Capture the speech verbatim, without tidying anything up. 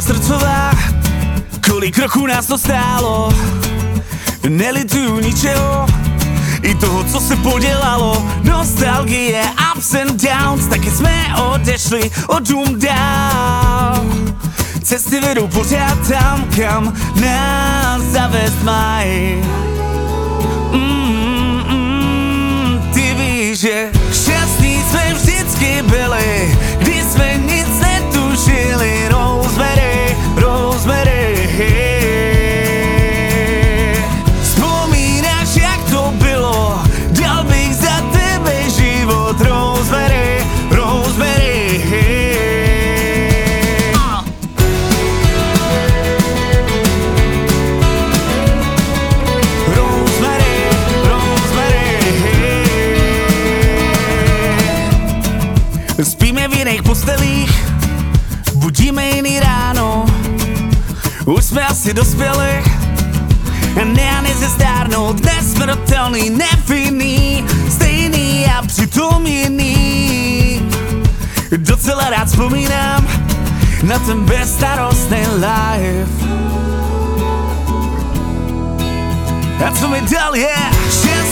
srdcová, kolik kroků nás to stálo. Nelituju ničeho, i toho, co se podělalo. Nostalgie, ups and downs, taky jsme odešli o dům dál. Cesty vedou pořád tam, kam nás zavést mají. Mm, mm, ty víš, že šťastní jsme vždycky byli, když jsme nic netušili. Rosemary, Rosemary, vzpomínáš, jak to bylo, dal bych za tebe život. Rosemary, Rosemary, Rosemary, Rosemary. Spíme v jiných postelích, budíme jiný ráno. Už jsme asi dospěli, ne a ne se stárnout. Nesmrtelný, nevinný, stejný a přitom jiný. Docela rád vzpomínám na ten bezstarostný life. A co mi dal je, že